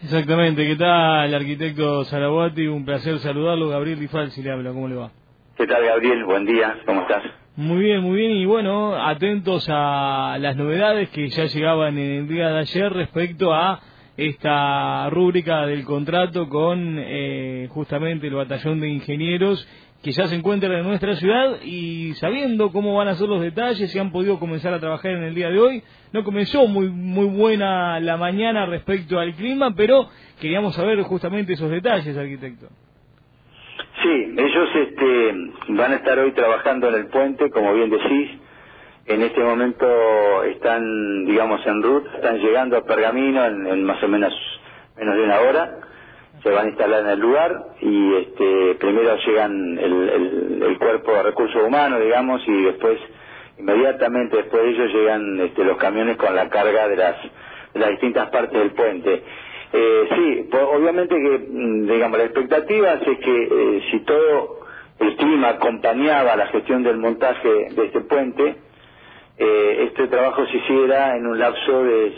Exactamente, ¿qué tal, arquitecto Zaraguati? Un placer saludarlo. Gabriel Rifalsi le habla, ¿cómo le va? ¿Qué tal, Gabriel? Buen día, ¿cómo estás? Muy bien, y bueno, atentos a las novedades que ya llegaban en el día de ayer respecto a esta rúbrica del contrato con justamente el batallón de ingenieros que ya se encuentran en nuestra ciudad, y sabiendo cómo van a ser los detalles, si han podido comenzar a trabajar en el día de hoy. No comenzó muy buena la mañana respecto al clima, pero queríamos saber justamente esos detalles, arquitecto. Sí, ellos van a estar hoy trabajando en el puente, como bien decís. En este momento están, digamos, en ruta, están llegando a Pergamino en más o menos de una hora. Se van a instalar en el lugar y primero llegan el cuerpo de recursos humanos, digamos, y después, inmediatamente después de ellos, llegan los camiones con la carga de las distintas partes del puente. Sí, pues, obviamente que, digamos, la expectativa es que si todo el clima acompañaba la gestión del montaje de este puente, este trabajo se hiciera en un lapso de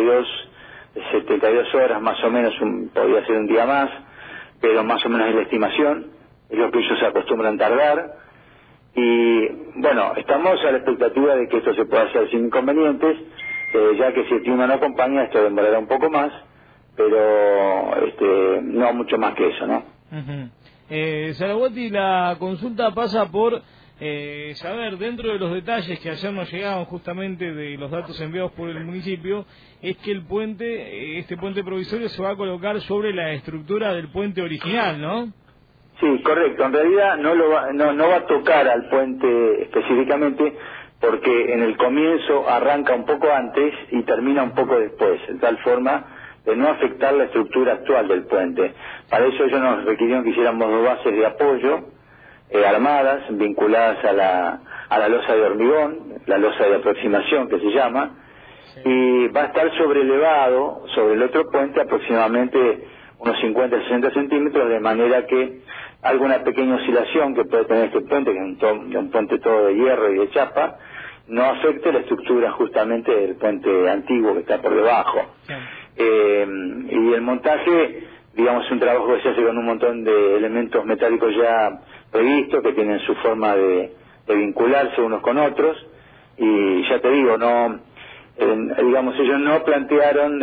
72 horas más o menos, podría ser un día más, pero más o menos es la estimación, es lo que ellos se acostumbran tardar. Y bueno, estamos a la expectativa de que esto se pueda hacer sin inconvenientes, ya que si el clima no acompaña, esto demorará un poco más, pero no mucho más que eso, ¿no? Zaraguati, la consulta pasa por saber, dentro de los detalles que ayer nos llegaban justamente de los datos enviados por el municipio, es que el puente, este puente provisorio, se va a colocar sobre la estructura del puente original, ¿no? Sí, correcto. En realidad no va a tocar al puente específicamente, porque en el comienzo arranca un poco antes y termina un poco después, de tal forma de no afectar la estructura actual del puente. Para eso ellos nos requirieron que hiciéramos dos bases de apoyo armadas, vinculadas a la losa de hormigón, la losa de aproximación que se llama, Sí. Y va a estar sobrelevado sobre el otro puente aproximadamente unos 50-60 centímetros, de manera que alguna pequeña oscilación que puede tener este puente, que es un puente todo de hierro y de chapa, no afecte la estructura justamente del puente antiguo que está por debajo. Sí. Y el montaje, digamos, es un trabajo que se hace con un montón de elementos metálicos ya previstos, que tienen su forma de vincularse unos con otros, y ya te digo, digamos, ellos no plantearon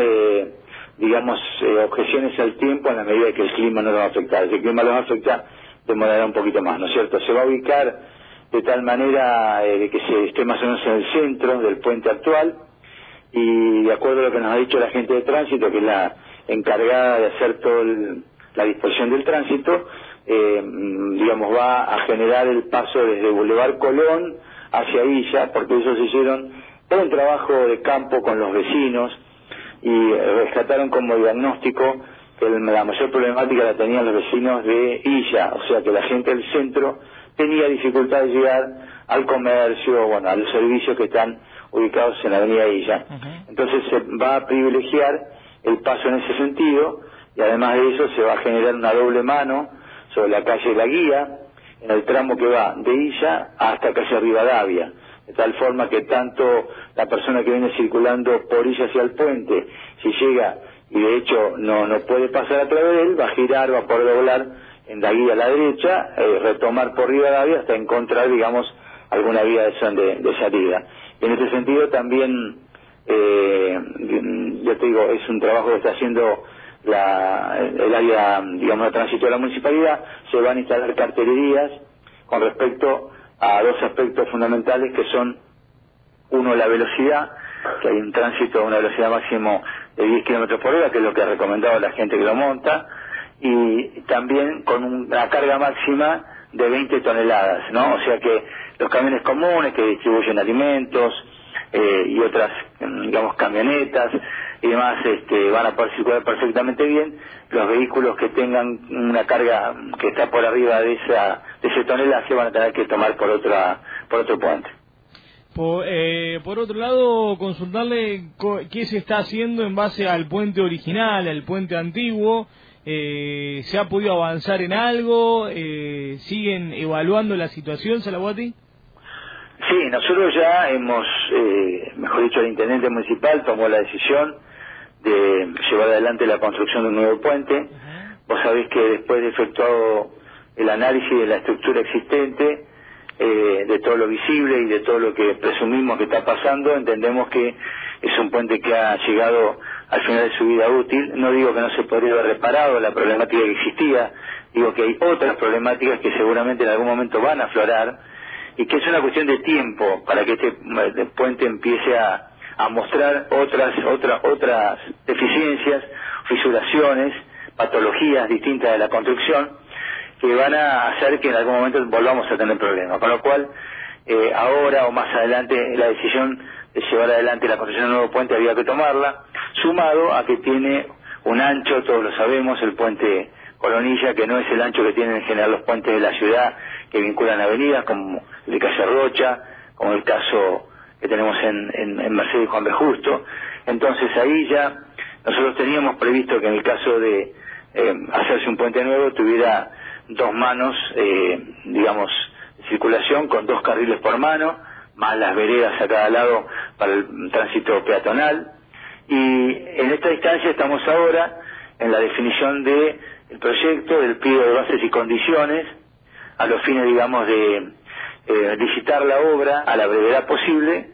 objeciones al tiempo, en la medida que el clima no los va a afectar. Si el clima los afecta, demorará un poquito más, ¿no es cierto? Se va a ubicar de tal manera de que se esté más o menos en el centro del puente actual, y de acuerdo a lo que nos ha dicho la gente de tránsito, que es la encargada de hacer toda la disposición del tránsito, digamos, va a generar el paso desde Boulevard Colón hacia Villa, porque ellos hicieron todo un trabajo de campo con los vecinos y rescataron como diagnóstico que la mayor problemática la tenían los vecinos de Illa, o sea que la gente del centro tenía dificultad de llegar al comercio, bueno, a los servicios que están ubicados en la avenida Illa. Entonces se va a privilegiar el paso en ese sentido, y además de eso se va a generar una doble mano sobre la calle La Guía, en el tramo que va de Illa hasta calle Rivadavia, de tal forma que tanto la persona que viene circulando por Illa hacia el puente, si llega y de hecho no puede pasar a través de él, va a girar, va a poder doblar en La Guía a la derecha, retomar por Rivadavia hasta encontrar, digamos, alguna vía de salida. Y en ese sentido también, ya te digo, es un trabajo que está haciendo el área, digamos, de tránsito de la municipalidad. Se van a instalar cartelerías con respecto a dos aspectos fundamentales, que son, uno, la velocidad, que hay un tránsito a una velocidad máximo de 10 kilómetros por hora, que es lo que ha recomendado la gente que lo monta, y también con una carga máxima de 20 toneladas, ¿no? O sea que los camiones comunes que distribuyen alimentos y otras, digamos, camionetas y demás, van a poder circular perfectamente bien. Los vehículos que tengan una carga que está por arriba de ese tonelaje van a tener que tomar por otro puente. Por otro lado, consultarle qué se está haciendo en base al puente original, al puente antiguo. ¿Se ha podido avanzar en algo? ¿Siguen evaluando la situación, Zaraguati? Sí, nosotros ya hemos, mejor dicho, el intendente municipal tomó la decisión de llevar adelante la construcción de un nuevo puente. Vos sabés que después de efectuado el análisis de la estructura existente, de todo lo visible y de todo lo que presumimos que está pasando, entendemos que es un puente que ha llegado al final de su vida útil. No digo que no se podría haber reparado la problemática que existía, digo que hay otras problemáticas que seguramente en algún momento van a aflorar y que es una cuestión de tiempo para que este puente empiece a mostrar otras deficiencias, fisuraciones, patologías distintas de la construcción que van a hacer que en algún momento volvamos a tener problemas. Con lo cual, ahora o más adelante, la decisión de llevar adelante la construcción de un nuevo puente había que tomarla, sumado a que tiene un ancho, todos lo sabemos, el puente Coronilla, que no es el ancho que tienen en general los puentes de la ciudad que vinculan avenidas, como el de Calle Rocha, como el caso que tenemos en Mercedes y Juan B. Justo. Entonces ahí ya nosotros teníamos previsto que en el caso de hacerse un puente nuevo tuviera dos manos, digamos, de circulación con 2 carriles por mano, más las veredas a cada lado para el tránsito peatonal. Y en esta instancia estamos ahora en la definición del proyecto, del pliego de bases y condiciones, a los fines, digamos, de licitar la obra a la brevedad posible,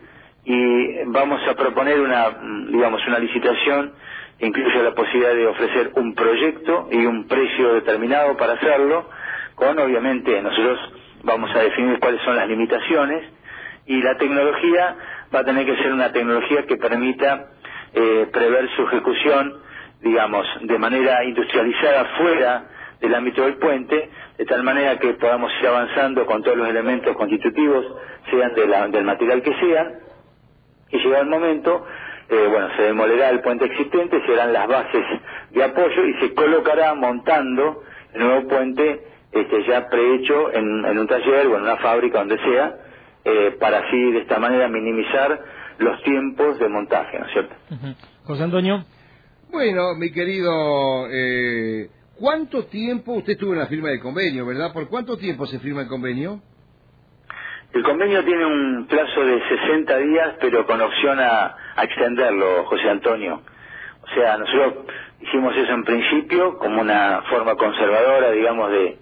y vamos a proponer una licitación que incluye la posibilidad de ofrecer un proyecto y un precio determinado para hacerlo, con obviamente nosotros vamos a definir cuáles son las limitaciones, y la tecnología va a tener que ser una tecnología que permita prever su ejecución, digamos, de manera industrializada fuera del ámbito del puente, de tal manera que podamos ir avanzando con todos los elementos constitutivos, sean del material que sean, y llegado el momento, se demolerá el puente existente, se harán las bases de apoyo y se colocará montando el nuevo puente ya prehecho en un taller o en una fábrica, donde sea, para así de esta manera minimizar los tiempos de montaje, ¿no es cierto? José Antonio. Bueno, mi querido, ¿cuánto tiempo usted estuvo en la firma del convenio, verdad? ¿Por cuánto tiempo se firma el convenio? El convenio tiene un plazo de 60 días, pero con opción a extenderlo, José Antonio. O sea, nosotros hicimos eso en principio como una forma conservadora, digamos, de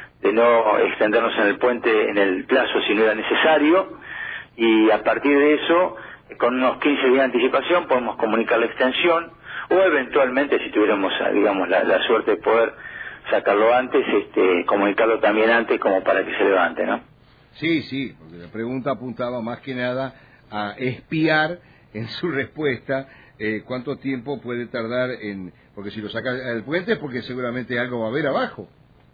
no extendernos en el puente en el plazo si no era necesario, y a partir de eso, con unos 15 días de anticipación, podemos comunicar la extensión, o eventualmente, si tuviéramos, digamos, la suerte de poder sacarlo antes, comunicarlo también antes, como para que se levante, ¿no? Sí, porque la pregunta apuntaba más que nada a espiar en su respuesta cuánto tiempo puede tardar porque si lo saca del puente es porque seguramente algo va a haber abajo.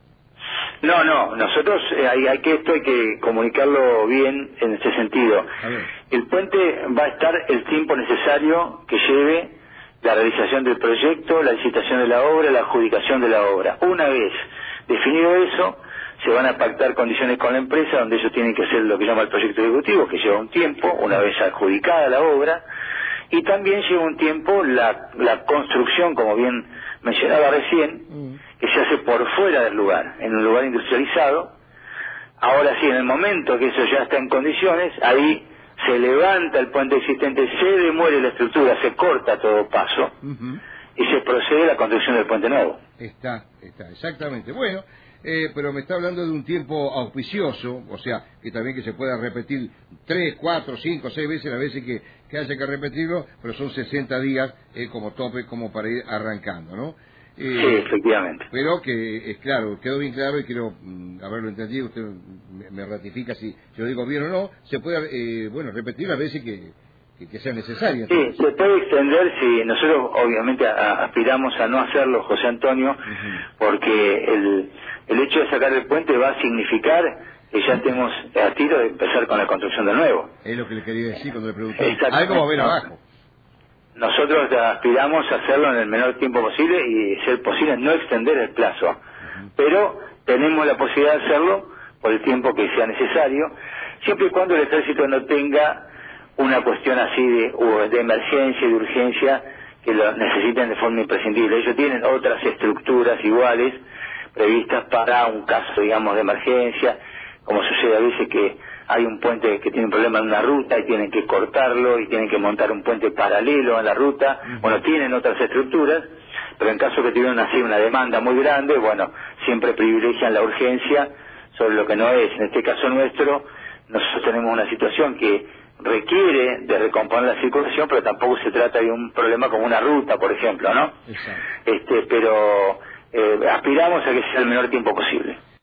No, nosotros hay que comunicarlo bien en este sentido. El puente va a estar el tiempo necesario que lleve la realización del proyecto, la licitación de la obra, la adjudicación de la obra. Una vez definido eso, se van a pactar condiciones con la empresa, donde ellos tienen que hacer lo que llama el proyecto ejecutivo, que lleva un tiempo, una vez adjudicada la obra, y también lleva un tiempo la construcción, como bien mencionaba recién, que se hace por fuera del lugar, en un lugar industrializado. Ahora sí, en el momento que eso ya está en condiciones, ahí se levanta el puente existente, se demuele la estructura, se corta todo paso, y se procede a la construcción del puente nuevo. Está, exactamente. Bueno, pero me está hablando de un tiempo auspicioso, o sea, que también que se pueda repetir 3, 4, 5, 6 veces, las veces que haya que repetirlo, pero son 60 días como tope, como para ir arrancando, ¿no? Sí, efectivamente. Pero que es claro, quedó bien claro y quiero haberlo entendido, usted me ratifica si yo digo bien o no, se puede, repetir las veces que sea necesario. Sí, se puede extender, si nosotros obviamente aspiramos a no hacerlo, José Antonio, porque el hecho de sacar el puente va a significar que ya estemos a tiro de empezar con la construcción de nuevo. Es lo que le quería decir cuando le pregunté. Algo va a haber abajo. Nosotros aspiramos a hacerlo en el menor tiempo posible y, si es posible, no extender el plazo. Pero tenemos la posibilidad de hacerlo por el tiempo que sea necesario, siempre y cuando el ejército no tenga una cuestión así de emergencia y de urgencia que lo necesiten de forma imprescindible. Ellos tienen otras estructuras iguales previstas para un caso, digamos, de emergencia, como sucede a veces que hay un puente que tiene un problema en una ruta y tienen que cortarlo y tienen que montar un puente paralelo en la ruta. Bueno, tienen otras estructuras, pero en caso que tuvieran así una demanda muy grande, bueno, siempre privilegian la urgencia sobre lo que no es. En este caso nuestro, nosotros tenemos una situación que requiere de recomponer la circulación, pero tampoco se trata de un problema como una ruta, por ejemplo, ¿no? Exacto. Pero aspiramos a que sea el menor tiempo posible.